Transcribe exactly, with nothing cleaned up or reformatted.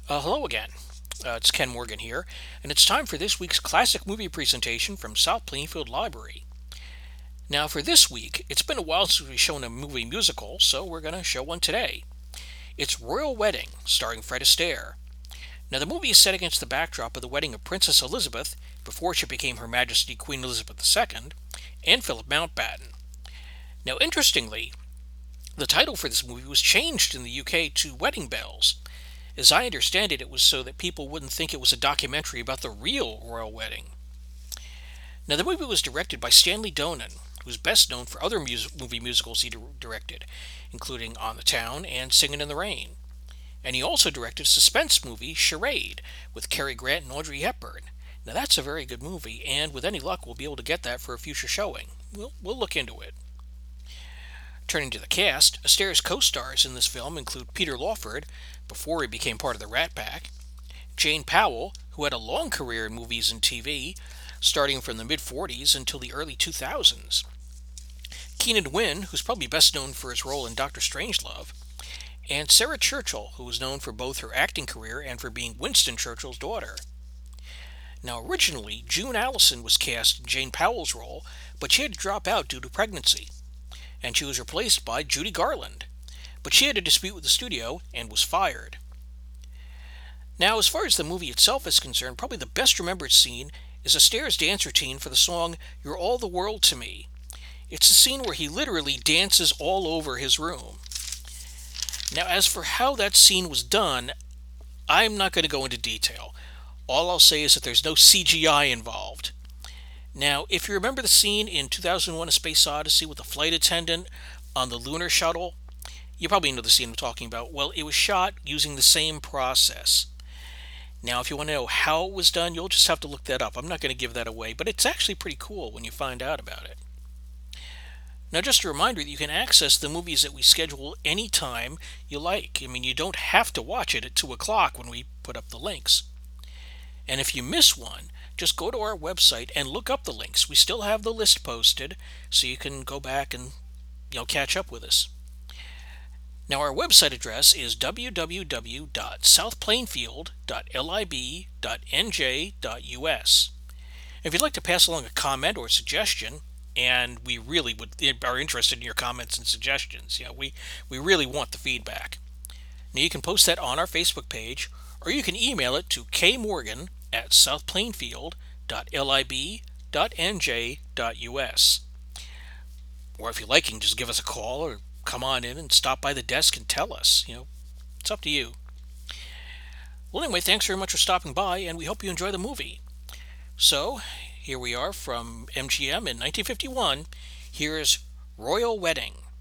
Uh, hello again. Uh, it's Ken Morgan here, and it's time for this week's classic movie presentation from South Plainfield Library. Now, for this week, it's been a while since we've shown a movie musical, so we're going to show one today. It's Royal Wedding, starring Fred Astaire. Now, the movie is set against the backdrop of the wedding of Princess Elizabeth, before she became Her Majesty Queen Elizabeth the Second, and Philip Mountbatten. Now, interestingly, the title for this movie was changed in the U K to Wedding Bells. As I understand it, it was so that people wouldn't think it was a documentary about the real royal wedding. Now, the movie was directed by Stanley Donen, who's best known for other mus- movie musicals he directed, including On the Town and Singin' in the Rain. And he also directed a suspense movie, Charade, with Cary Grant and Audrey Hepburn. Now, that's a very good movie, and with any luck, we'll be able to get that for a future showing. We'll, we'll look into it. Turning to the cast, Astaire's co-stars in this film include Peter Lawford, before he became part of the Rat Pack, Jane Powell, who had a long career in movies and T V, starting from the mid forties until the early two thousands, Keenan Wynn, who's probably best known for his role in Doctor Strangelove, and Sarah Churchill, who was known for both her acting career and for being Winston Churchill's daughter. Now, originally, June Allison was cast in Jane Powell's role, but she had to drop out due to pregnancy, and she was replaced by Judy Garland. But she had a dispute with the studio and was fired. Now, as far as the movie itself is concerned, probably the best remembered scene is Astaire's dance routine for the song You're All the World to Me. It's a scene where he literally dances all over his room. Now, as for how that scene was done, I'm not going to go into detail. All I'll say is that there's no C G I involved. Now, if you remember the scene in two thousand one A Space Odyssey with the flight attendant on the lunar shuttle, you probably know the scene I'm talking about. Well, it was shot using the same process. Now, if you want to know how it was done, you'll just have to look that up. I'm not going to give that away, but it's actually pretty cool when you find out about it. Now, just a reminder that you can access the movies that we schedule anytime you like. I mean, you don't have to watch it at two o'clock when we put up the links. And if you miss one, just go to our website and look up the links. We still have the list posted, so you can go back and you know catch up with us. Now, our website address is w w w dot south plainfield dot lib dot n j dot u s. If you'd like to pass along a comment or suggestion, and we really would are interested in your comments and suggestions, you know, we, we really want the feedback. Now, you can post that on our Facebook page, or you can email it to kmorgan at south plainfield dot lib dot n j dot u s. Or if you like, you can just give us a call or come on in and stop by the desk and tell us. You know, it's up to you. Well, anyway, thanks very much for stopping by, and we hope you enjoy the movie. So, here we are from M G M in nineteen fifty-one. Here's Royal Wedding.